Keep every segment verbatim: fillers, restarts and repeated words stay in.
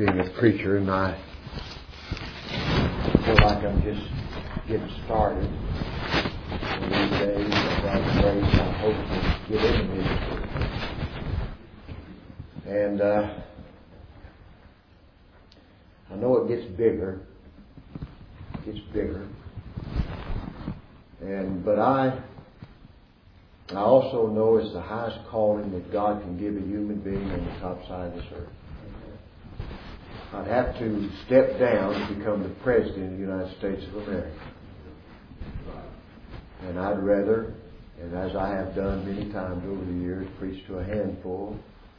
being a preacher, and I feel like I'm just getting started. In these days, by God's grace, I hope to get into ministry. And uh, I know it gets bigger. It gets bigger. And but I I also know it's the highest calling that God can give a human being on the top side of this earth. I'd have to step down to become the President of the United States of America. And I'd rather, and as I have done many times over the years, preach to a handful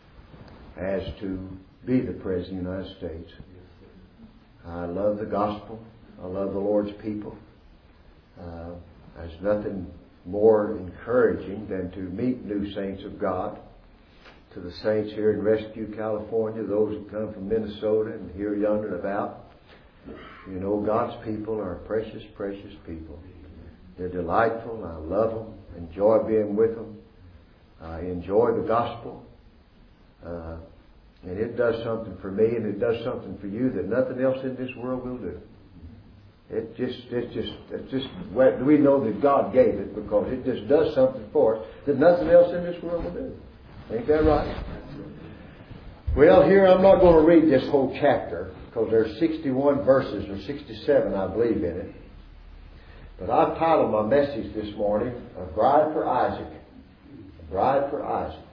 as to be the President of the United States. I love the gospel. I love the Lord's people. Uh, there's nothing more encouraging than to meet new saints of God. To the saints here in Rescue, California, those who come from Minnesota and here yonder and about. You know, God's people are precious, precious people. They're delightful. I love them. Enjoy being with them. I enjoy the gospel. Uh, and it does something for me, and it does something for you that nothing else in this world will do. It just, it just, it just, we know that God gave it because it just does something for us that nothing else in this world will do. Ain't that right? Well, here I'm not going to read this whole chapter because there's sixty-one verses or sixty-seven, I believe, in it. But I've titled my message this morning, A Bride for Isaac. A Bride for Isaac.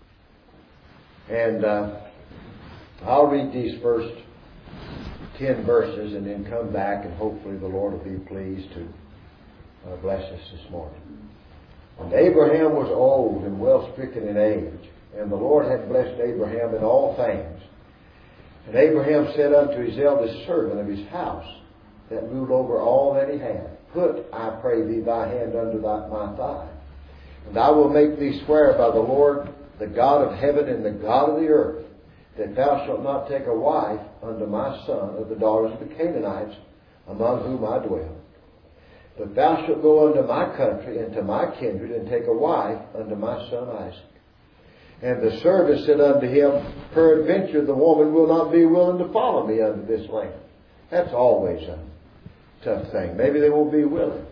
And uh, I'll read these first ten verses and then come back, and hopefully the Lord will be pleased to uh, bless us this morning. And Abraham was old and well stricken in age, and the Lord had blessed Abraham in all things. And Abraham said unto his eldest servant of his house, that ruled over all that he had, Put, I pray thee, thy hand under thy, my thigh, and I will make thee swear by the Lord, the God of heaven and the God of the earth, that thou shalt not take a wife unto my son of the daughters of the Canaanites, among whom I dwell. But thou shalt go unto my country and to my kindred, and take a wife unto my son Isaac. And the servant said unto him, Peradventure the woman will not be willing to follow me unto this land. That's always a tough thing. Maybe they won't be willing.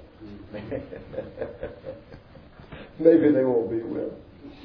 Maybe they won't be willing.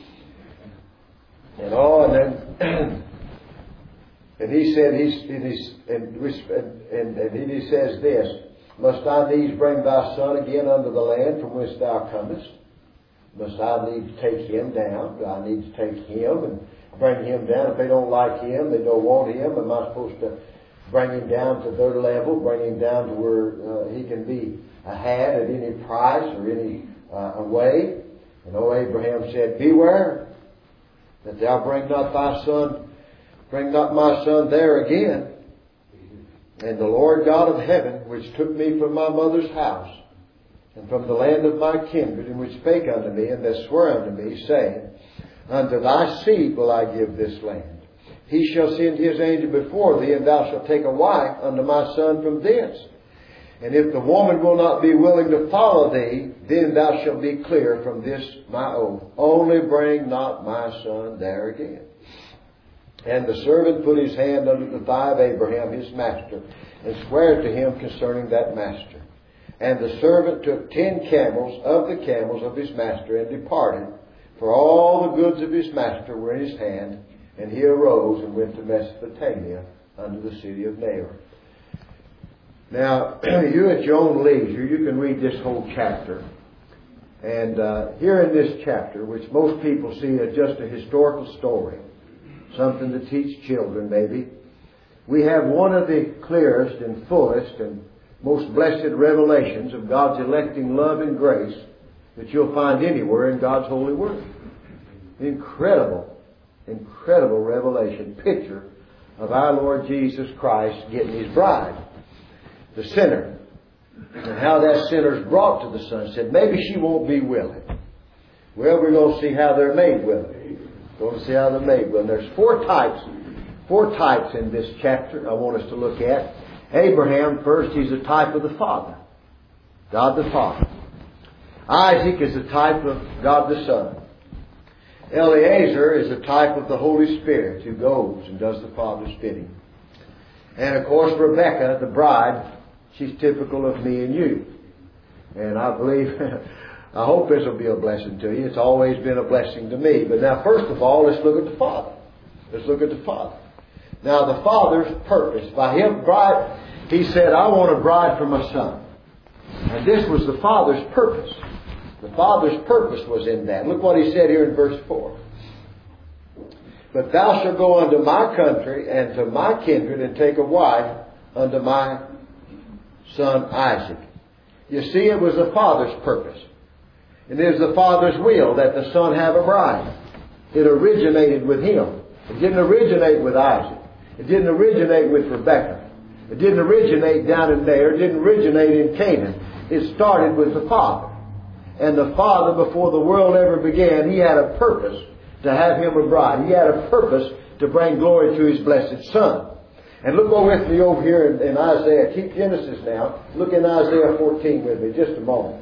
And oh, and then, and he said, he's, and, he's, and, and, and he says this, Must I needs bring thy son again unto the land from whence thou comest? Must I needs take him down? Do I need to take him and bring him down? If they don't like him, they don't want him, am I supposed to bring him down to their level, bring him down to where uh, he can be had at any price or any uh, way? And O Abraham said, Beware that thou bring not thy son, bring not my son there again. And the Lord God of heaven, which took me from my mother's house, and from the land of my kindred, and which spake unto me, and that sware unto me, saying, Unto thy seed will I give this land. He shall send his angel before thee, and thou shalt take a wife unto my son from thence. And if the woman will not be willing to follow thee, then thou shalt be clear from this my oath. Only bring not my son there again. And the servant put his hand under the thigh of Abraham his master, and sware to him concerning that master. And the servant took ten camels of the camels of his master, and departed, for all the goods of his master were in his hand. And he arose and went to Mesopotamia unto the city of Nahor. Now, you at your own leisure, you can read this whole chapter. And uh, here in this chapter, which most people see as just a historical story, something to teach children maybe, we have one of the clearest and fullest and most blessed revelations of God's electing love and grace that you'll find anywhere in God's holy word. Incredible, incredible revelation, picture of our Lord Jesus Christ getting his bride, the sinner, and how that sinner's brought to the Son. Said, maybe she won't be willing. Well, we're going to see how they're made willing. We're going to see how they're made willing. There's four types, four types in this chapter I want us to look at. Abraham, first, he's a type of the Father, God the Father. Isaac is a type of God the Son. Eliezer is a type of the Holy Spirit who goes and does the Father's bidding. And of course, Rebecca, the bride, she's typical of me and you. And I believe, I hope this will be a blessing to you. It's always been a blessing to me. But now, first of all, let's look at the Father. Let's look at the Father. Now, the Father's purpose. By Him, bride, He said, I want a bride for my son. And this was the Father's purpose. The Father's purpose was in that. Look what He said here in verse four. But thou shalt go unto my country and to my kindred and take a wife unto my son Isaac. You see, it was the Father's purpose. And it is the Father's will that the Son have a bride. It originated with Him. It didn't originate with Isaac. It didn't originate with Rebekah. It didn't originate down in there. It didn't originate in Canaan. It started with the Father. And the Father, before the world ever began, He had a purpose to have Him a bride. He had a purpose to bring glory to His blessed Son. And look over with me over here in, in Isaiah. Keep Genesis now. Look in Isaiah fourteen with me just a moment.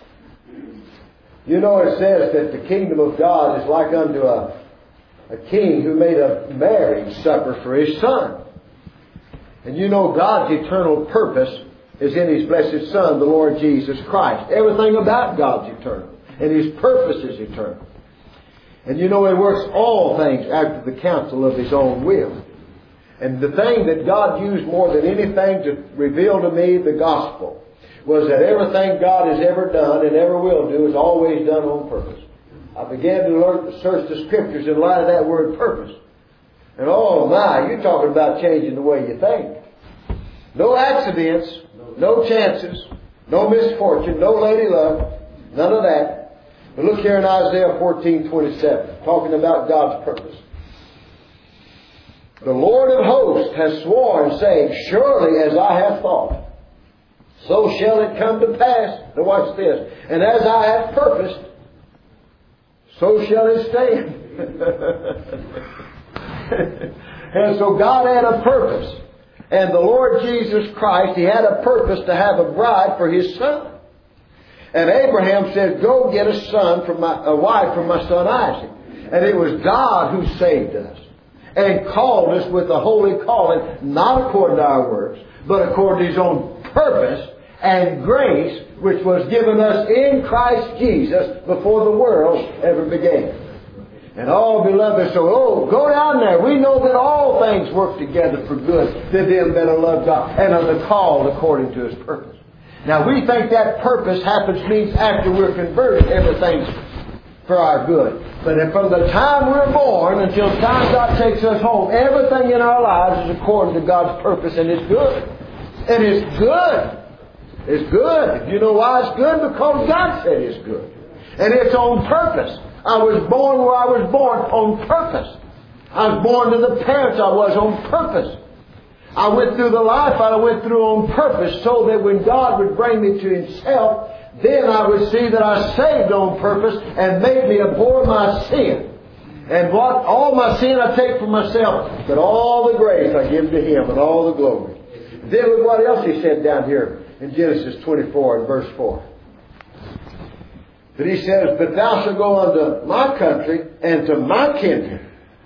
You know, it says that the kingdom of God is like unto a, a king who made a marriage supper for his son. And you know, God's eternal purpose is in His blessed Son, the Lord Jesus Christ. Everything about God's eternal. And His purpose is eternal. And you know, He works all things after the counsel of His own will. And the thing that God used more than anything to reveal to me the gospel was that everything God has ever done and ever will do is always done on purpose. I began to learn to search the Scriptures in light of that word purpose. And oh my, you're talking about changing the way you think. No accidents, no chances, no misfortune, no lady luck, none of that. But look here in Isaiah fourteen twenty-seven, talking about God's purpose. The Lord of hosts has sworn, saying, surely as I have thought, so shall it come to pass. Now watch this. And as I have purposed, so shall it stand. And so God had a purpose. And the Lord Jesus Christ, He had a purpose to have a bride for His Son. And Abraham said, go get a son from my, a wife from my son Isaac. And it was God who saved us and called us with a holy calling, not according to our works, but according to His own purpose and grace, which was given us in Christ Jesus before the world ever began. And all beloved, so oh, go down there. We know that all things work together for good to them that love God and are the called according to His purpose. Now we think that purpose happens means after we're converted, everything's for our good. But from the time we're born until the time God takes us home, everything in our lives is according to God's purpose, and it's good. And it's good. It's good. If you know why it's good, because God said it's good. And it's on purpose. I was born where I was born on purpose. I was born to the parents I was on purpose. I went through the life I went through on purpose, so that when God would bring me to Himself, then I would see that I saved on purpose and made me abhor my sin. And what all my sin I take for myself, but all the grace I give to Him and all the glory. Then look what else He said down here in Genesis twenty-four and verse four. But He says, but thou shalt go unto my country and to my kindred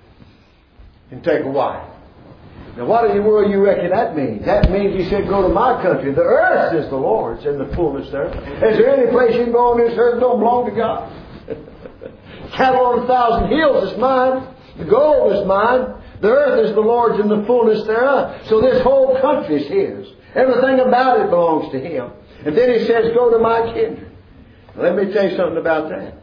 and take a wife. Now what in the world you reckon that means? That means He said, go to my country. The earth is the Lord's and the fullness thereof. Is there any place you can go on this earth that don't belong to God? Cattle on a thousand hills is mine. The gold is mine. The earth is the Lord's and the fullness thereof. So this whole country is His. Everything about it belongs to Him. And then He says, go to my kindred. Now, let me tell you something about that.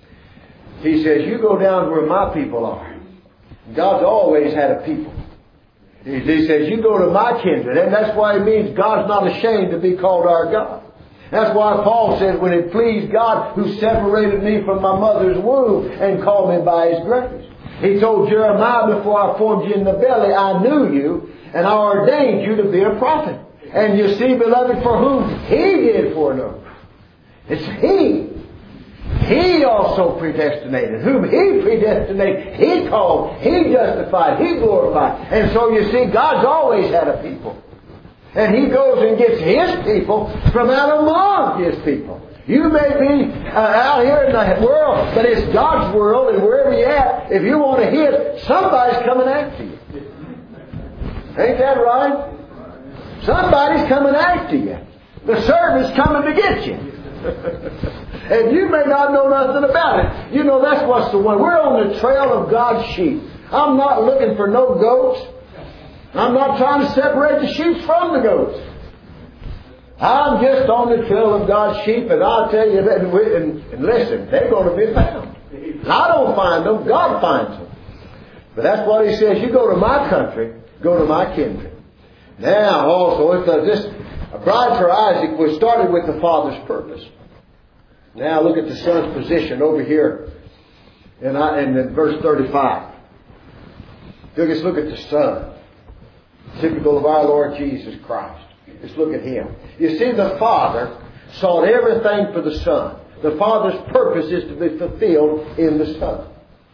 He says, you go down where my people are. God's always had a people. He says, you go to my kindred. And that's why it means God's not ashamed to be called our God. That's why Paul said, when it pleased God who separated me from my mother's womb and called me by His grace. He told Jeremiah, before I formed you in the belly, I knew you and I ordained you to be a prophet. And you see, beloved, for whom He did foreknow. It's He. He also predestinated. Whom He predestinated, He called, He justified, He glorified. And so you see, God's always had a people. And He goes and gets His people from out among His people. You may be uh, out here in the world, but it's God's world, and wherever you're at, if you want to hit, somebody's coming after you. Ain't that right? Somebody's coming after you. The servant's coming to get you. And you may not know nothing about it. You know, that's what's the one. We're on the trail of God's sheep. I'm not looking for no goats. I'm not trying to separate the sheep from the goats. I'm just on the trail of God's sheep, and I'll tell you that, and, and, and listen, they're going to be found. And I don't find them, God finds them. But that's what He says. You go to my country, go to my kindred. Now, also, if uh, this a bride for Isaac was started with the Father's purpose. Now, look at the Son's position over here in, in verse thirty-five. Let's look at the Son, typical of our Lord Jesus Christ. Let's look at Him. You see, the Father sought everything for the Son. The Father's purpose is to be fulfilled in the Son.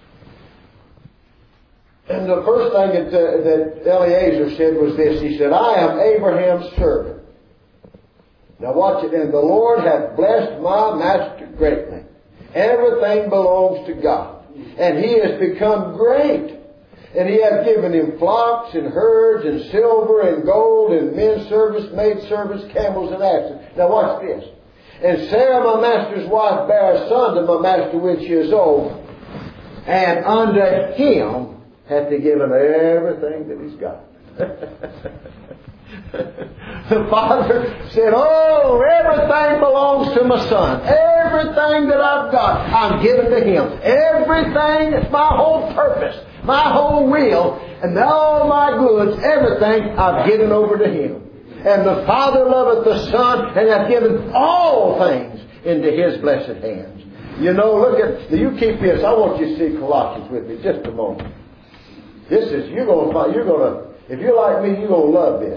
And the first thing that, uh, that Eliezer said was this. He said, I am Abraham's servant. Now watch it. And the Lord hath blessed my master greatly. Everything belongs to God. And he has become great. And he hath given him flocks and herds and silver and gold and men servants, maid servants, camels and asses. Now watch this. And Sarah, my master's wife, bare a son to my master when she is old. And unto him hath he given everything that he's got. The Father said, oh, everything belongs to my Son. Everything that I've got, I'm giving to Him. Everything, my whole purpose, my whole will, and all my goods, everything I've given over to Him. And the Father loveth the Son, and hath given all things into His blessed hands. You know, look at, you keep this. I want you to see Colossians with me just a moment. This is, you're going to find, you're going to, if you're like me, you're going to love this.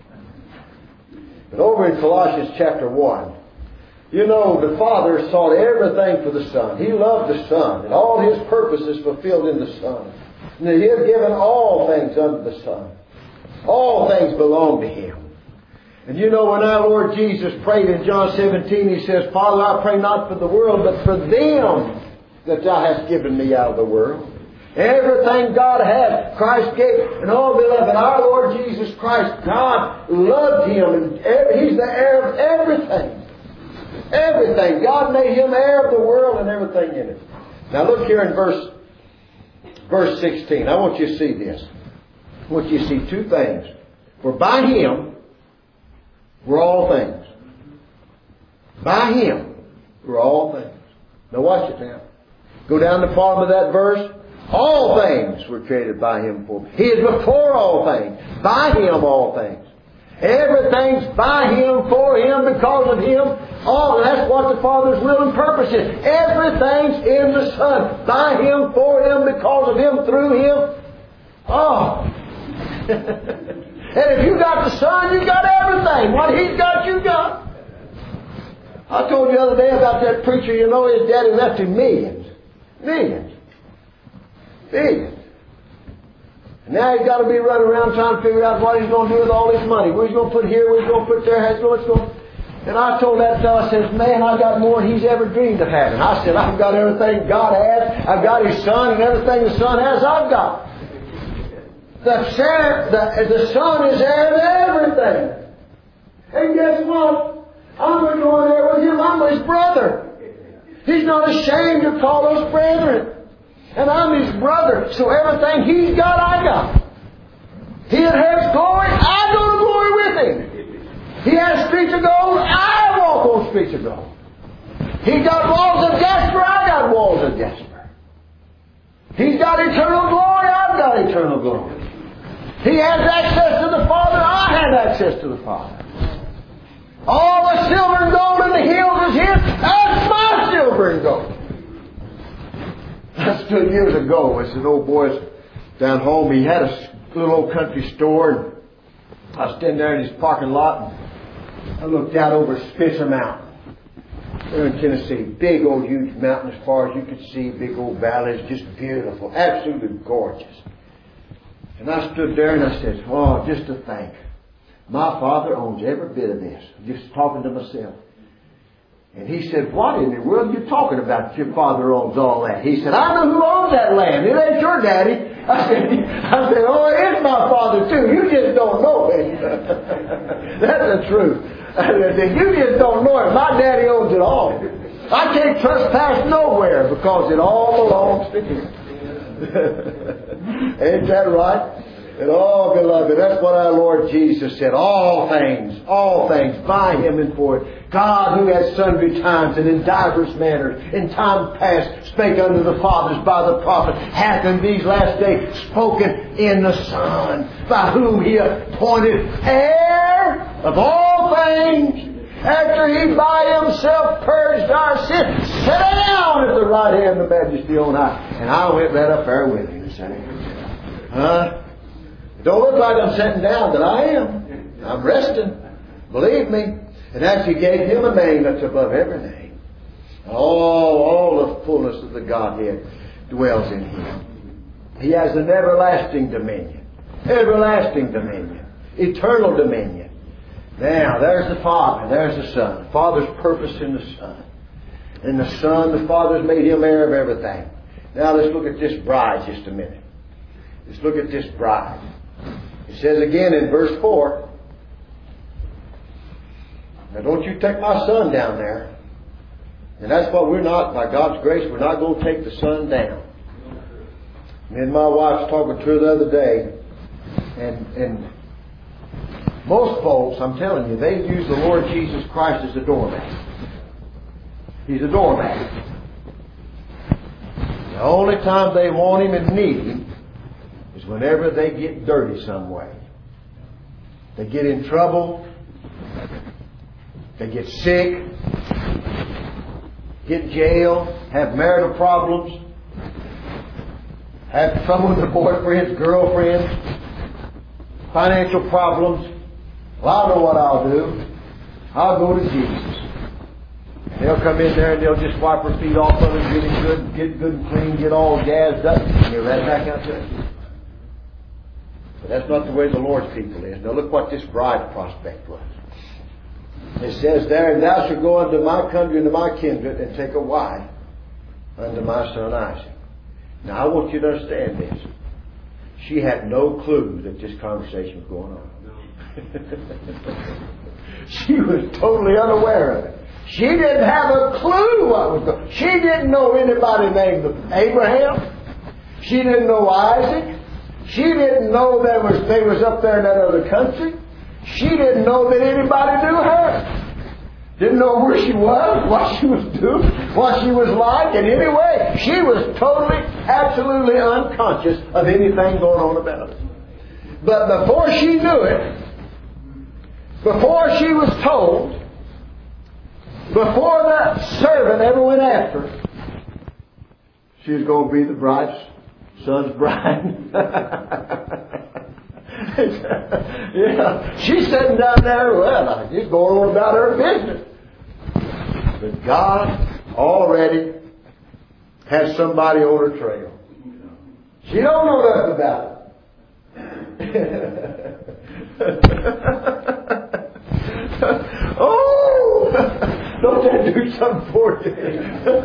But over in Colossians chapter one, you know, the Father sought everything for the Son. He loved the Son, and all His purposes fulfilled in the Son. And He has given all things unto the Son. All things belong to Him. And you know, when our Lord Jesus prayed in John seventeen, He says, Father, I pray not for the world, but for them that Thou hast given me out of the world. Everything God had, Christ gave. And oh, beloved, our Lord Jesus Christ, God loved Him. And He's the heir of everything. Everything. God made Him heir of the world and everything in it. Now look here in verse, verse sixteen. I want you to see this. I want you to see two things. For by Him we're all things. By Him we're all things. Now watch it now. Go down the bottom of that verse. All things were created by Him for me. He is before all things. By Him all things. Everything's by Him, for Him, because of Him. All that's what the Father's will and purpose is. Everything's in the Son. By Him, for Him, because of Him, through Him. Oh. And if you got the Son, you got everything. What He's got, you got. I told you the other day about that preacher, you know, his daddy left him millions. Millions. Millions. And now he's got to be running around trying to figure out what he's going to do with all his money. Where he's going to put here, where he's going to put there, how he's going to... And I told that fellow, I says, man, I got more than he's ever dreamed of having. I said, I've got everything God has. I've got His Son, and everything the Son has, I've got. The, share, the, the Son is heir of everything. And guess what? I'm going to go in there with Him. I'm His brother. He's not ashamed to call us brethren. And I'm His brother. So everything He's got, I got. He has glory, I go to glory with Him. He has streets of gold, I walk on streets of gold. He's got walls of jasper, I got walls of jasper. He's got eternal glory, I've got eternal glory. He has access to the Father, I have access to the Father. All the silver and gold in the hills is His, that's my silver and gold. I stood years ago with an old boy down home. He had a little old country store. And I was standing there in his parking lot. And I looked out over Spitzer Mountain. There in Tennessee. Big old huge mountain as far as you could see. Big old valleys. Just beautiful. Absolutely gorgeous. And I stood there and I said, oh, just to think. My Father owns every bit of this. Just talking to myself. And he said, what in the world are you talking about? Your Father owns all that. He said, I know who owns that land. It ain't your daddy. I said, I said, oh, it is my Father Father too. You just don't know it. That's the truth. You just don't know it. My daddy owns it all. I can't trespass nowhere because it all belongs to Him. Ain't that right? And oh, beloved, that's what our Lord Jesus said. All things, all things, by Him and for it. God, who has sundry times and in divers manners, in time past, spake unto the fathers by the prophet, hath in these last days spoken in the Son, by whom He appointed heir of all things, after He by Himself purged our sins, sat down at the right hand of the Majesty on high. And I went right up there with Him. Huh? Don't look like I'm sitting down, but I am. I'm resting. Believe me. And as He gave Him a name that's above every name. All, all the fullness of the Godhead dwells in Him. He has an everlasting dominion. Everlasting dominion. Eternal dominion. Now, there's the Father. There's the Son. The Father's purpose in the Son. And the Son, the Father's made Him heir of everything. Now let's look at this bride just a minute. Let's look at this bride. It says again in verse four, now don't you take my son down there. And that's what we're not, by God's grace, we're not going to take the son down. Me and my wife was talking to her the other day, and, and most folks, I'm telling you, they use the Lord Jesus Christ as a doormat. He's a doormat. The only time they want Him and need Him is whenever they get dirty some way. They get in trouble. They get sick. Get jailed. Have marital problems. Have trouble with their boyfriends, girlfriends. Financial problems. Well, I know what I'll do. I'll go to Jesus. They'll come in there and they'll just wipe her feet off of it, get it good, get good and clean, get all jazzed up, and you're right back out there. But that's not the way the Lord's people is. Now look what this bride prospect was. It says there, and thou shalt go unto my country and to my kindred and take a wife unto my son Isaac. Now I want you to understand this. She had no clue that this conversation was going on. She was totally unaware of it. She didn't have a clue what was going on. She didn't know anybody named Abraham. She didn't know Isaac. She didn't know there was they was up there in that other country. She didn't know that anybody knew her. Didn't know where she was, what she was doing, what she was like. And anyway, she was totally, absolutely unconscious of anything going on about it. But before she knew it, before she was told, before that servant ever went after her, she was going to be the bride's son's bride. Yeah, she's sitting down there, well, she's going on about her business. But God already has somebody on her trail. She don't know nothing about it. Oh, don't that do something for you?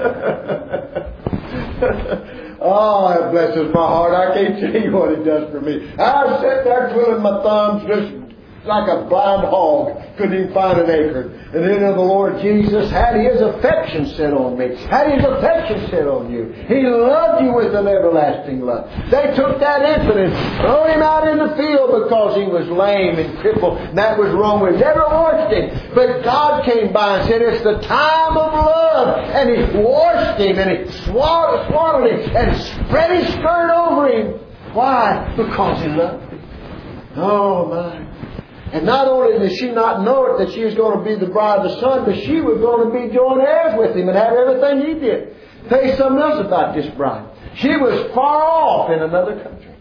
Oh, that blesses my heart. I can't tell you what it does for me. I was sitting there twiddling my thumbs just like a blind hog. Couldn't even find an acorn. And then the Lord Jesus had His affection set on me. Had His affection set on you. He loved you with an everlasting love. They took that infant and threw him out in the field because he was lame and crippled. And that was wrong with him. Never washed him. But God came by and said, it's the time of love. And He washed him and He swallowed, swallowed him and spread His skirt over him. Why? Because He loved him. Oh my. And not only did she not know it that she was going to be the bride of the Son, but she was going to be joint heirs with Him and have everything He did. Tell you something else about this bride. She was far off in another country.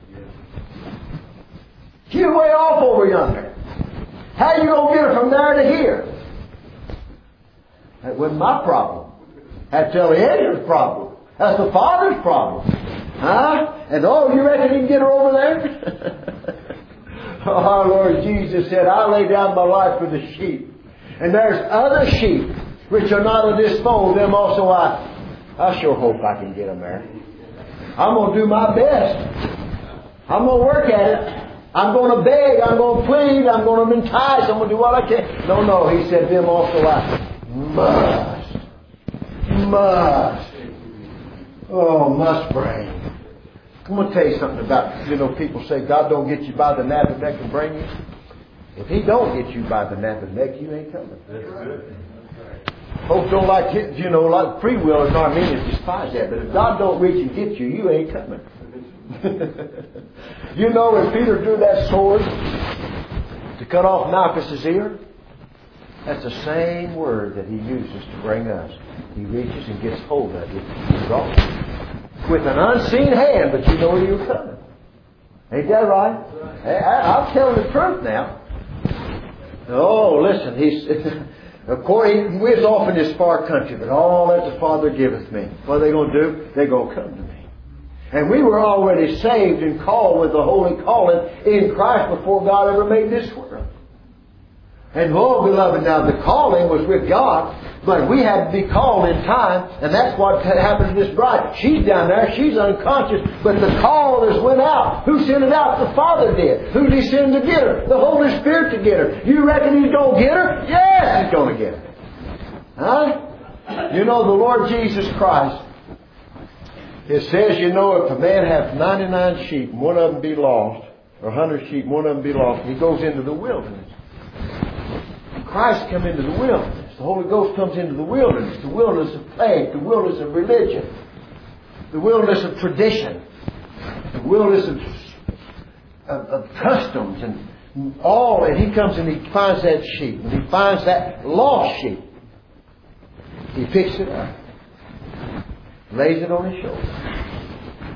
She was way off over yonder. How are you going to get her from there to here? That wasn't my problem. That's Eliezer's problem. That's the Father's problem. Huh? And oh, you reckon you can get her over there? Oh, our Lord Jesus said, I lay down my life for the sheep. And there's other sheep which are not of this fold. Them also I, I sure hope I can get them there. I'm going to do my best. I'm going to work at it. I'm going to beg, I'm going to plead, I'm going to entice, I'm going to do what I can. No, no, he said, them also I must. Must. Oh, must bring. I'm going to tell you something about, you know, people say God don't get you by the nape of the neck and bring you. If He don't get you by the nape of the neck, you ain't coming. That's good. Folks don't like, you know, like free will and Armenians despise that. But if God don't reach and get you, you ain't coming. You know, if Peter drew that sword to cut off Malchus's ear, that's the same word that he uses to bring us. He reaches and gets hold of you and draws you. With an unseen hand, but you know you're coming. Ain't that right? Hey, I, I'm telling the truth now. Oh, listen, he's... Of course, he was off in this far country, but all that the Father giveth me. What are they going to do? They're going to come to me. And we were already saved and called with the holy calling in Christ before God ever made this world. And oh, beloved, now the calling was with God, but we had to be called in time, and that's what happened to this bride. She's down there, she's unconscious, but the call has went out. Who sent it out? The Father did. Who did He send to get her? The Holy Spirit to get her. You reckon He's going to get her? Yes, He's going to get her. Huh? You know, the Lord Jesus Christ, it says, you know, if a man hath ninety-nine sheep and one of them be lost, or one hundred sheep and one of them be lost, he goes into the wilderness. Christ come into the wilderness. The Holy Ghost comes into the wilderness. The wilderness of faith. The wilderness of religion. The wilderness of tradition. The wilderness of, of, of customs and all. And He comes and He finds that sheep. And He finds that lost sheep. He picks it up. Lays it on His shoulder.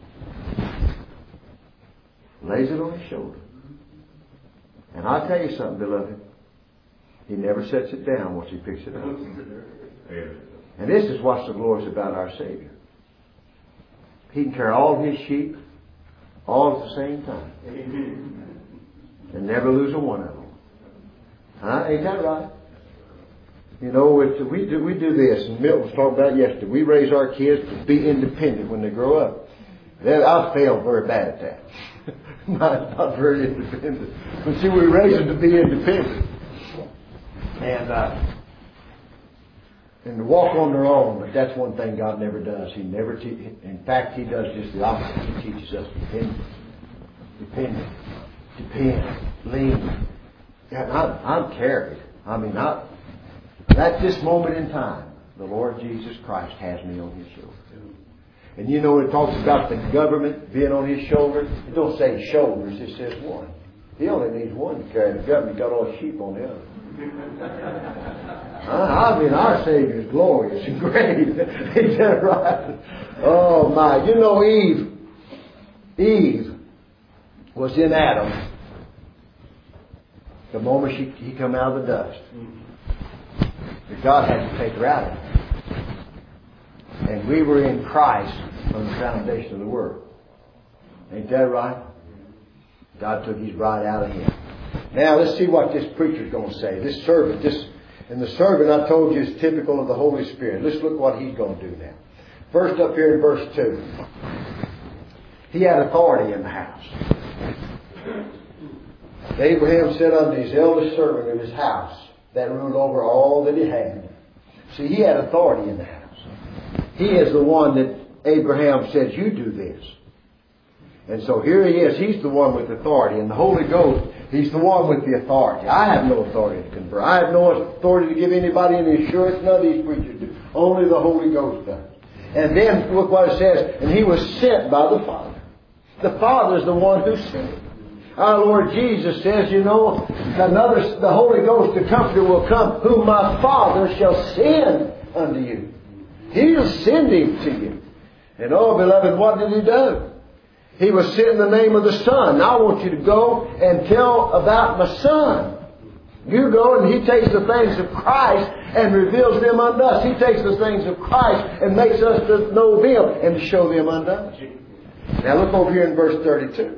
Lays it on His shoulder. And I'll tell you something, beloved. He never sets it down once He picks it up. And this is what's so glorious about our Savior. He can carry all His sheep all at the same time. And never lose a one of them. Huh? Ain't that right? You know, it's, we do we do this, and Milton was talking about yesterday. We raise our kids to be independent when they grow up. I failed very bad at that. not, not very independent. But see, we raise them to be independent. And uh, and to walk on their own, but that's one thing God never does. He never, te- in fact, He does just the opposite. He teaches us dependence, dependence, depend, lean. Yeah, I'm, I'm carried. I mean, I, at this moment in time, the Lord Jesus Christ has me on His shoulder. And you know, it talks about the government being on His shoulder. It don't say shoulders; it says one. He only needs one to carry the government. He got all sheep on the other. I mean, our Savior is glorious and great. Is that right? Oh my! You know, Eve, Eve was in Adam the moment she he come out of the dust. But God had to take her out of it, and we were in Christ from the foundation of the world. Ain't that right? God took His bride out of Him. Now let's see what this preacher's going to say. This servant, this, and the servant I told you is typical of the Holy Spirit. Let's look what he's going to do now. First up here in verse two. He had authority in the house. Abraham said unto his eldest servant of his house, that ruled over all that he had. See, he had authority in the house. He is the one that Abraham says, you do this. And so here he is. He's the one with authority. And the Holy Ghost, He's the one with the authority. I have no authority to confer. I have no authority to give anybody any assurance. None of these preachers do. Only the Holy Ghost does. And then look what it says. And He was sent by the Father. The Father is the one who sent Him. Our Lord Jesus says, you know, another, the Holy Ghost, the Comforter, will come, whom my Father shall send unto you. He'll send Him to you. And oh, beloved, what did He do? He was sent in the name of the Son. Now I want you to go and tell about my Son. You go and He takes the things of Christ and reveals them unto us. He takes the things of Christ and makes us to know them and to show them unto us. Now look over here in verse thirty-two.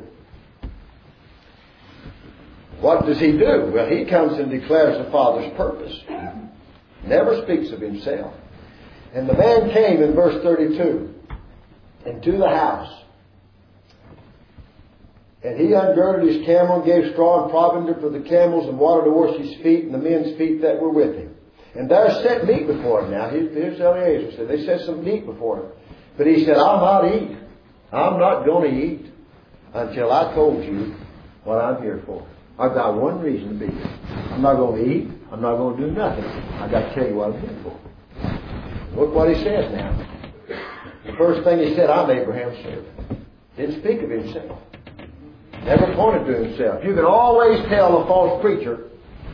What does He do? Well, He comes and declares the Father's purpose. Never speaks of Himself. And the man came in verse thirty-two into the house. And he ungirded his camel and gave straw and provender for the camels and water to wash his feet and the men's feet that were with him. And there set meat before him. Now, here's Eliezer said, they set some meat before him. But he said, I'll not eat. I'm not going to eat until I told you what I'm here for. I've got one reason to be here. I'm not going to eat. I'm not going to do nothing. I've got to tell you what I'm here for. Look what he says now. The first thing he said, I'm Abraham's servant. Didn't speak of himself. Never pointed to himself. You can always tell a false preacher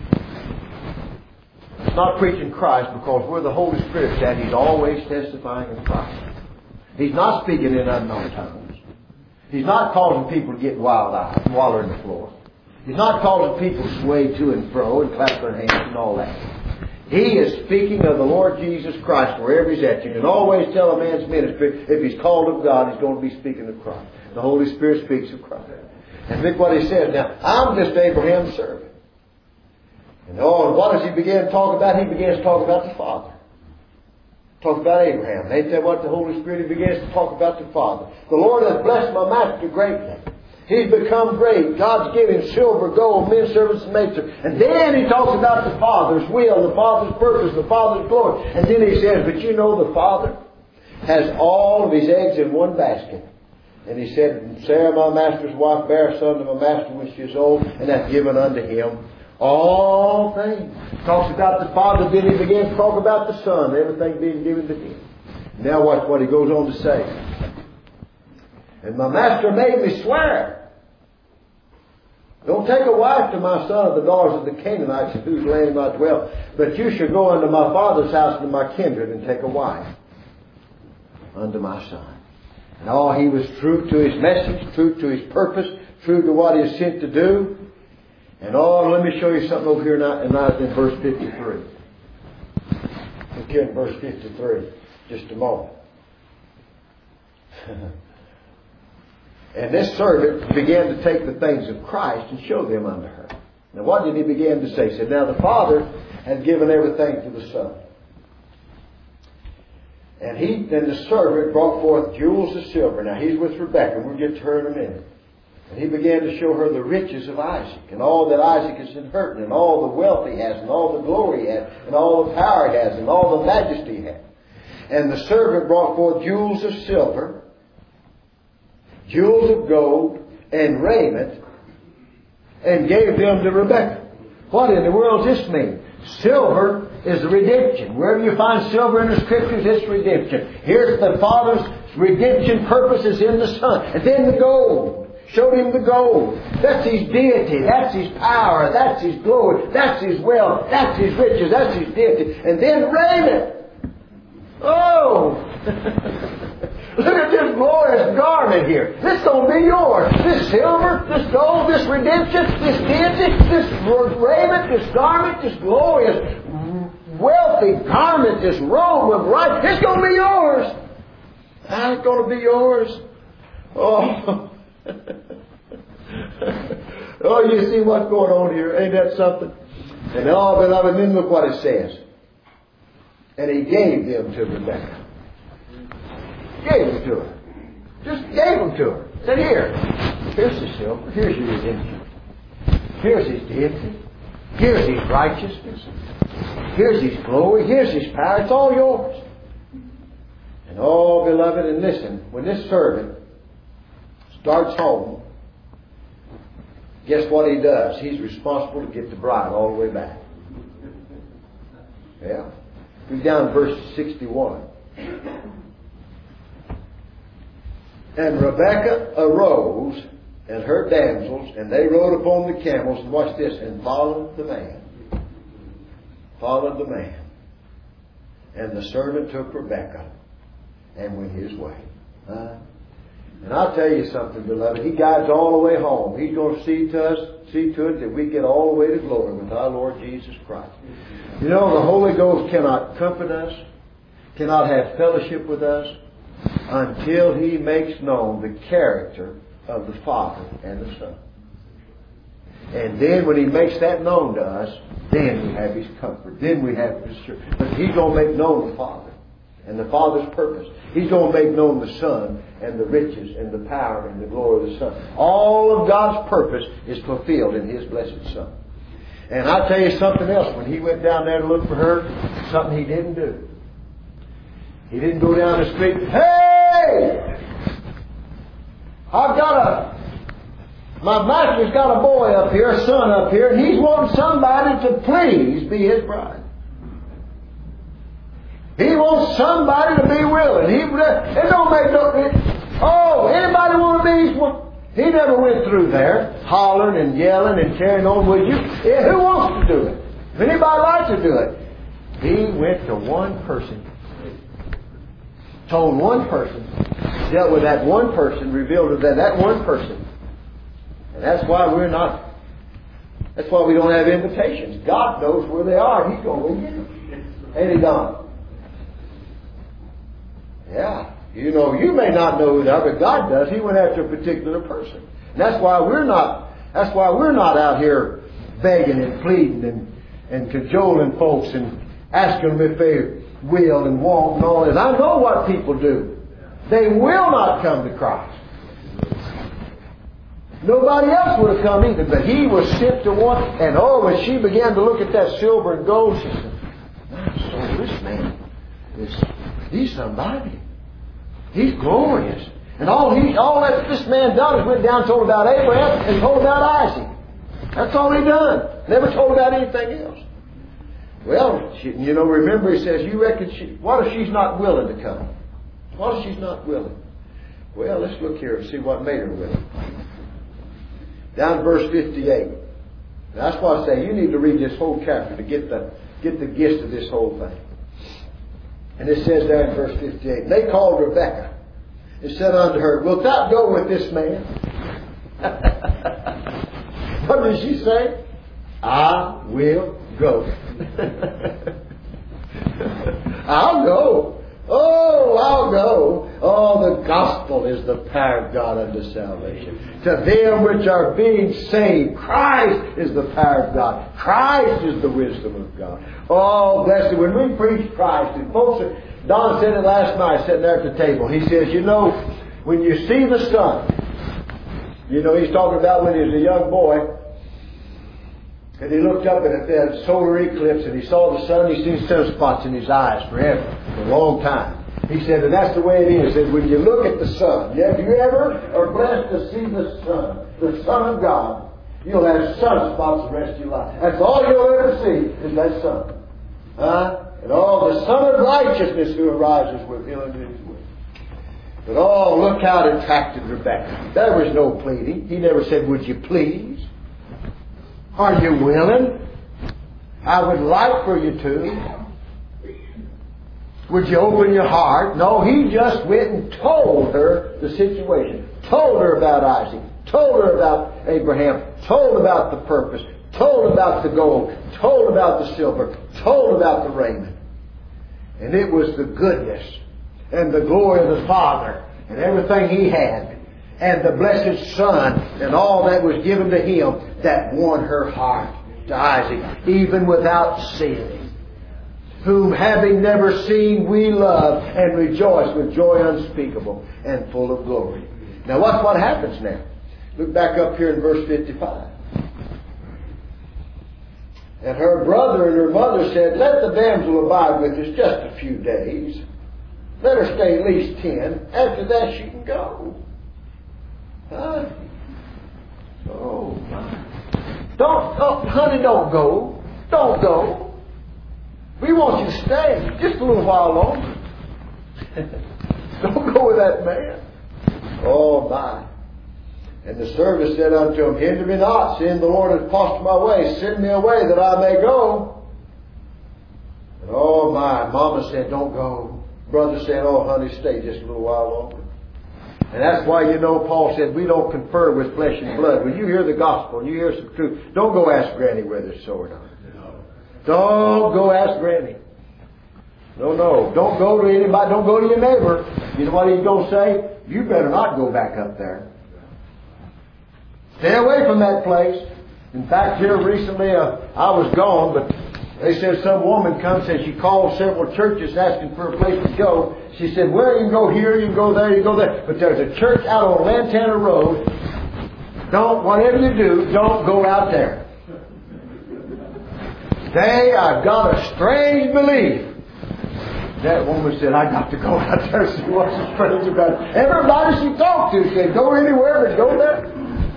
is not preaching Christ, because where the Holy Spirit's at, he's always testifying of Christ. He's not speaking in unknown tongues. He's not causing people to get wild-eyed and waller in the floor. He's not causing people to sway to and fro and clap their hands and all that. He is speaking of the Lord Jesus Christ wherever he's at. You can always tell a man's ministry, if he's called of God, he's going to be speaking of Christ. The Holy Spirit speaks of Christ. And look what he says now. I'm just Abraham's servant. And oh, and what does he begin to talk about? He begins to talk about the Father. Talk about Abraham. Ain't that what the Holy Spirit, he begins to talk about the Father. The Lord has blessed my master greatly. He's become great. God's given silver, gold, men, servants, and maidservants. And then he talks about the Father's will, the Father's purpose, the Father's glory. And then he says, but you know the Father has all of his eggs in one basket. And he said, Sarah, my master's wife, bare a son to my master when she is old, and hath given unto him all things. Talks about the Father, then he begins to talk about the Son, everything being given to him. Now watch what he goes on to say. And my master made me swear. Don't take a wife to my son of the daughters of the Canaanites, whose land I dwell, but you shall go unto my father's house and to my kindred and take a wife unto my son. And all he was true to his message, true to his purpose, true to what he is sent to do. And oh, let me show you something over here now, in verse fifty-three. Look here in verse fifty-three, just a moment. And this servant began to take the things of Christ and show them unto her. Now what did he begin to say? He said, now the Father had given everything to the Son. And he, then the servant brought forth jewels of silver. Now he's with Rebekah. We'll get to her in a minute. And he began to show her the riches of Isaac, and all that Isaac is inheriting, and all the wealth he has, and all the glory he has, and all the power he has, and all the majesty he has. And the servant brought forth jewels of silver, jewels of gold, and raiment, and gave them to Rebekah. What in the world does this mean? Silver is redemption. Wherever you find silver in the Scriptures, it's redemption. Here's the Father's redemption purposes in the Son. And then the gold. Showed him the gold. That's his deity. That's his power. That's his glory. That's his wealth. That's his riches. That's his deity. And then raiment. Oh! Look at this glorious garment here. This is going to be yours. This silver, this gold, this redemption, this deity, this raiment, this garment, this glorious, wealthy garment, this robe of righteousness. It's going to be yours. Ah, it's going to be yours. Oh. Oh, you see what's going on here? Ain't that something? And oh, beloved, then look what it says. And he gave them to Rebekah. Gave them to her. Just gave them to her. Said, here, here's the silver. Here's your redemption. Here's his deity. Here's his righteousness. Here's his glory. Here's his power. It's all yours. And oh, beloved, and listen, when this servant starts home, guess what he does? He's responsible to get the bride all the way back. Yeah. Read down to verse sixty-one. And Rebekah arose, and her damsels, and they rode upon the camels, and watch this, and followed the man. Followed the man. And the servant took Rebekah and went his way. Huh? And I'll tell you something, beloved. He guides all the way home. He's going to see to us, see to it that we get all the way to glory with our Lord Jesus Christ. You know, the Holy Ghost cannot comfort us, cannot have fellowship with us, until He makes known the character of the Father and the Son. And then when He makes that known to us, then we have His comfort. Then we have His strength. But He's going to make known the Father and the Father's purpose. He's going to make known the Son and the riches and the power and the glory of the Son. All of God's purpose is fulfilled in His blessed Son. And I'll tell you something else. When He went down there to look for her, something He didn't do. He didn't go down the street, hey! I've got a... My master's got a boy up here, a son up here, and he's wanting somebody to please be his bride. He wants somebody to be willing. He, it don't make no... It, oh, anybody want to be... Well, he never went through there hollering and yelling and carrying on with you. Yeah, who wants to do it? If anybody likes to do it. He went to one person. Told one person. Dealt with that one person. Revealed to that, that one person. And that's why we're not... That's why we don't have invitations. God knows where they are. He's going to go get them. Ain't He done? Yeah. You know, you may not know who they are, but God does. He went after a particular person. And that's why we're not, that's why we're not out here begging and pleading and, and cajoling folks and asking them if they will and won't and all this. I know what people do. They will not come to Christ. Nobody else would have come either, but he was sent to one. And oh, when she began to look at that silver and gold, she said, so this man is, he's somebody. He's glorious. And all he, all that this man done is went down and told about Abraham and told about Isaac. That's all he done. Never told about anything else. Well, she, you know, remember he says, you reckon she, what if she's not willing to come? What if she's not willing? Well, let's look here and see what made her willing. Down to verse fifty-eight. Now, that's why I say you need to read this whole chapter to get the get the gist of this whole thing. And it says there in verse fifty-eight, they called Rebekah and said unto her, wilt thou go with this man? What did she say? I will go. I'll go. Oh, I'll go. Oh, the gospel is the power of God unto salvation. To them which are being saved, Christ is the power of God. Christ is the wisdom of God. Oh, blessed. When we preach Christ, and folks, Don said it last night, sitting there at the table. He says, you know, when you see the sun, you know, he's talking about when he was a young boy, and he looked up at that solar eclipse and he saw the sun, he seen sunspots in his eyes forever, for a long time. He said, and that's the way it is. He said, when you look at the sun, if you ever are blessed to see the sun, the Son of God, you'll have sunspots the rest of your life. That's all you'll ever see is that sun. Huh? And all the Son of righteousness who arises with him in his way. But oh, look how it attracted Rebekah. There was no pleading. He never said, would you please? Are you willing? I would like for you to. Would you open your heart? No, he just went and told her the situation. Told her about Isaac. Told her about Abraham. Told about the purpose. Told about the gold. Told about the silver. Told about the raiment. And it was the goodness and the glory of the Father and everything He had and the blessed Son and all that was given to Him that won her heart to Isaac, even without seeing, whom having never seen we love and rejoice with joy unspeakable and full of glory. Now watch what happens now. Look back up here in verse fifty-five. And her brother and her mother said, let the damsel abide with us just a few days. Let her stay at least ten. After that she can go. Huh? Oh my. Don't, don't, honey, don't go. Don't go. We want you to stay just a little while longer. Don't go with that man. Oh my. And the servant said unto him, hinder me not, seeing the Lord has fostered my way. Send me away that I may go. And oh my, Mama said, don't go. Brother said, oh honey, stay just a little while longer. And that's why, you know, Paul said, we don't confer with flesh and blood. When you hear the gospel and you hear some truth, don't go ask Granny whether it's so or not. Don't go ask Granny. No, no. Don't go to anybody. Don't go to your neighbor. You know what he's going to say? You better not go back up there. Stay away from that place. In fact, here recently, uh, I was gone, but They said some woman comes and she called several churches asking for a place to go. She said, well, you can go here, you can go there, you can go there. But there's a church out on Lantana Road. Don't, whatever you do, don't go out there. Today I've got a strange belief. That woman said, I got to go out there and see what's so strange about it. Everybody she talked to said, go anywhere but go there.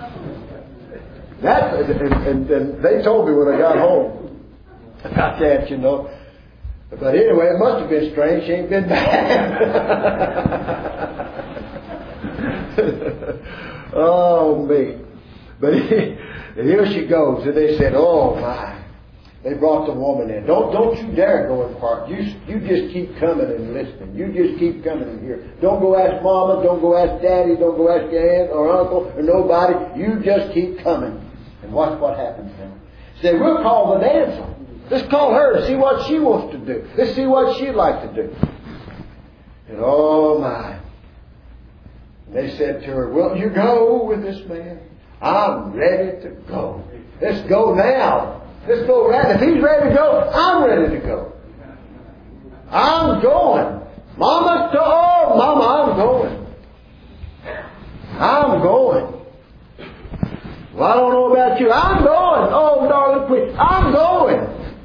That, and, and, and they told me when I got home about that, you know. But anyway, it must have been strange. She ain't been bad. Oh, me. But here she goes. And they said, oh, my. They brought the woman in. Don't don't you dare go in part. You you just keep coming and listening. You just keep coming in here. Don't go ask Mama. Don't go ask Daddy. Don't go ask your aunt or uncle or nobody. You just keep coming. And watch what happens now. Say, we'll call the dancer. Let's call her to see what she wants to do. Let's see what she'd like to do. And oh my. They said to her, will you go with this man? I'm ready to go. Let's go now. Let's go right. If he's ready to go, I'm ready to go. I'm going. Mama, oh, Mama, I'm going. I'm going. Well, I don't know about you. I'm going. Oh, darling, please. I'm going.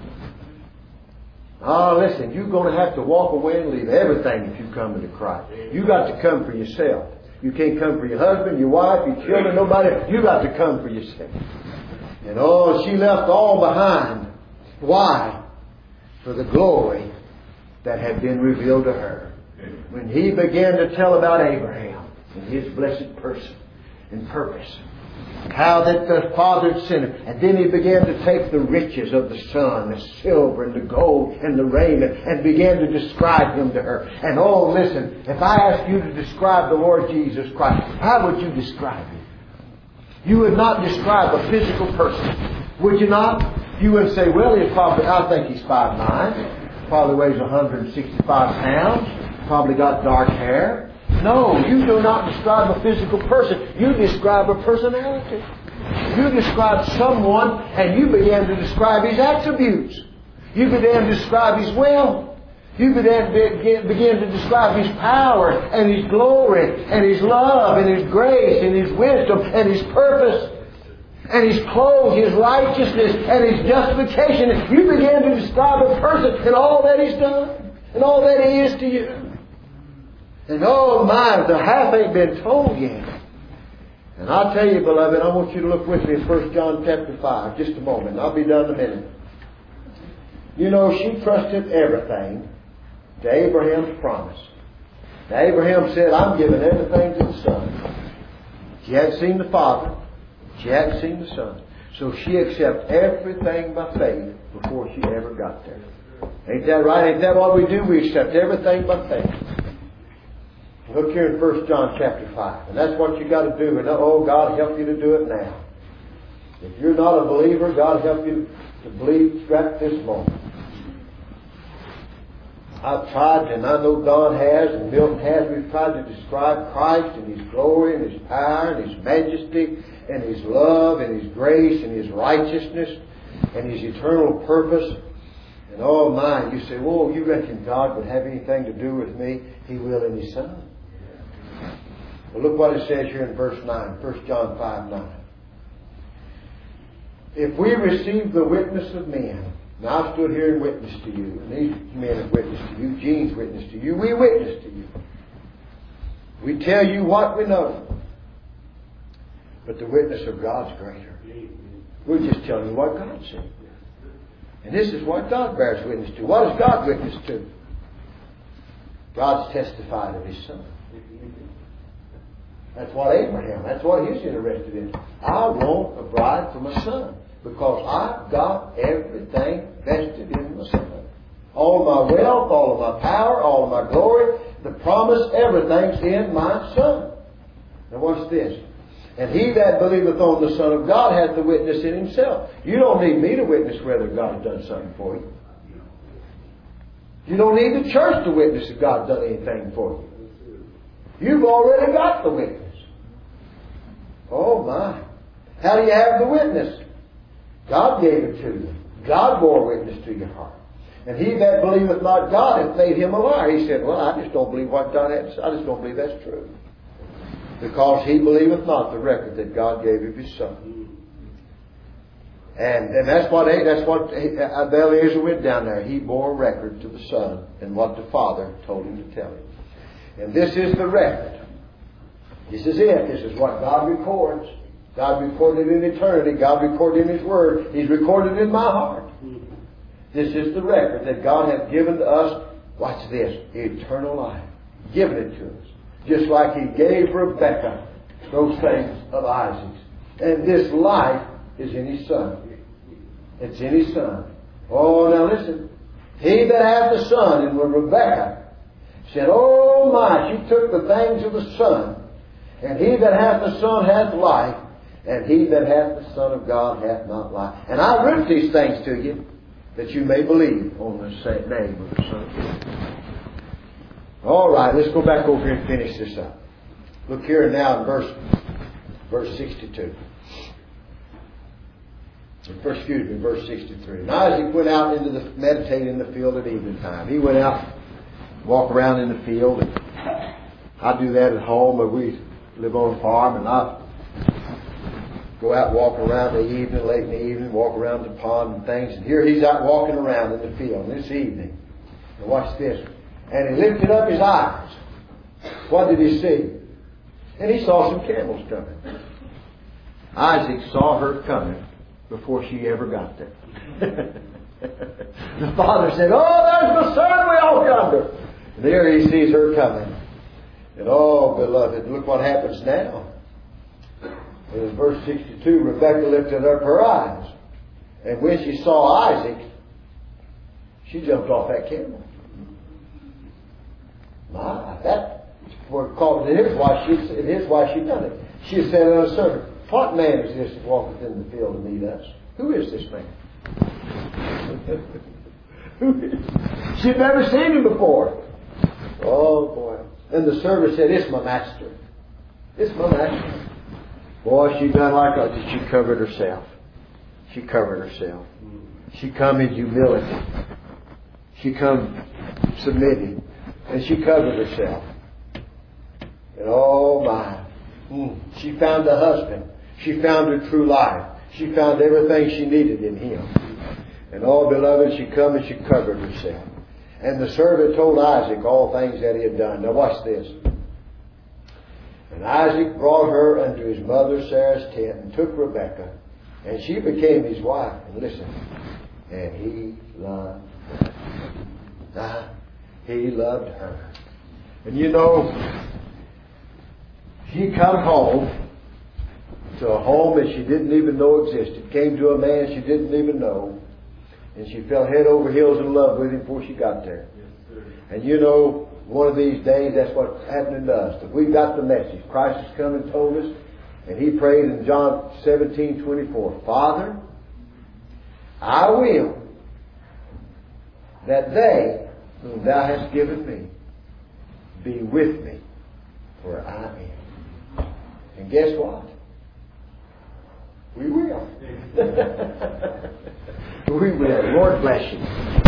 Oh, listen, you're going to have to walk away and leave everything if you come into Christ. You got to come for yourself. You can't come for your husband, your wife, your children, nobody. You got to come for yourself. And oh, she left all behind. Why? For the glory that had been revealed to her. When he began to tell about Abraham and his blessed person and purpose. How that the Father had sent him. And then he began to take the riches of the sun, the silver and the gold and the raiment, and began to describe him to her. And oh, listen, if I asked you to describe the Lord Jesus Christ, how would you describe him? You would not describe a physical person. Would you not? You would say, well, he's probably, I think he's five nine. Probably weighs one hundred sixty-five pounds. Probably got dark hair. No, you do not describe a physical person. You describe a personality. You describe someone and you begin to describe his attributes. You begin to describe his wealth. You begin, begin to describe his power and his glory and his love and his grace and his wisdom and his purpose and his clothes, his righteousness and his justification. You begin to describe a person and all that he's done and all that he is to you. And oh my, the half ain't been told yet. And I'll tell you, beloved, I want you to look with me in First John chapter five, just a moment, and I'll be done in a minute. You know, she trusted everything to Abraham's promise. Now Abraham said, I'm giving everything to the Son. She hadn't seen the Father. She hadn't seen the Son. So she accepted everything by faith before she ever got there. Ain't that right? Ain't that what we do? We accept everything by faith. Look here in First John chapter five. And that's what you got to do. And oh, God help you to do it now. If you're not a believer, God help you to believe right this moment. I've tried, and I know Don has, and Milton has. We've tried to describe Christ and His glory and His power and His majesty and His love and His grace and His righteousness and His eternal purpose. And oh my, you say, whoa, you reckon God would have anything to do with me? He will in His Son. Well, look what it says here in verse nine, First John five nine. If we receive the witness of men, now I've stood here and witnessed to you, and these men have witnessed to you, Gene's witnessed to you, we witness to you. We tell you what we know. But the witness of God's greater. We're just telling you what God said. And this is what God bears witness to. What does God witness to? God's testified of His Son. That's what Abraham, that's what he's interested in. I want a bride for my son. Because I've got everything vested in my Son. All of my wealth, all of my power, all of my glory, the promise, everything's in my Son. Now watch this. And he that believeth on the Son of God hath the witness in himself. You don't need me to witness whether God has done something for you. You don't need the church to witness if God's done anything for you. You've already got the witness. Oh my. How do you have the witness? God gave it to them. God bore witness to your heart. And he that believeth not God hath made him a liar. He said, well, I just don't believe what God had to say. I just don't believe that's true. Because he believeth not the record that God gave of his Son. And, and that's what that's what Eliezer went down there. He bore record to the Son and what the Father told him to tell him. And this is the record. This is it. This is what God records. God recorded in eternity. God recorded in His Word. He's recorded in my heart. This is the record that God hath given to us. Watch this. Eternal life. Given it to us. Just like He gave Rebekah those things of Isaac's. And this life is in His Son. It's in His Son. Oh, now listen. He that hath the Son, and when Rebekah said, oh my, she took the things of the Son. And he that hath the Son hath life. And he that hath the Son of God hath not life. And I wrote these things to you, that you may believe on the same name of the Son of God. All right, let's go back over here and finish this up. Look here now in verse, verse sixty-two. Excuse me, verse sixty-three. And Isaac went out into the meditate in the field at evening time. He went out, walk around in the field. And I do that at home, but we live on a farm, and I go out and walk around in the evening, late in the evening, walk around the pond and things. And here he's out walking around in the field this evening. And watch this. And he lifted up his eyes. What did he see? And he saw some camels coming. Isaac saw her coming before she ever got there. The father said, oh, there's the son we all yonder. And there he sees her coming. And oh, beloved, look what happens now. In verse sixty-two, Rebekah lifted up her eyes. And when she saw Isaac, she jumped off that camel. My, that, here's why she, here's why she done it. She said unto her servant, what man is this that walketh in the field to meet us? Who is this man? She'd never seen him before. Oh, boy. And the servant said, it's my master. It's my master. Boy, she done like that. She covered herself. She covered herself. She come in humility. She come submitting. And she covered herself. And oh my. She found a husband. She found her true life. She found everything she needed in him. And oh, beloved, she come and she covered herself. And the servant told Isaac all things that he had done. Now watch this. And Isaac brought her unto his mother Sarah's tent and took Rebekah. And she became his wife. And listen. And he loved her. Ah, he loved her. And you know, she come home to a home that she didn't even know existed. Came to a man she didn't even know. And she fell head over heels in love with him before she got there. Yes, and you know, one of these days, that's what's happening to us. If we've got the message. Christ has come and told us. And He prayed in John seventeen twenty-four. Father, I will that they whom Thou hast given me be with me where I am. And guess what? We will. We will. Lord bless you.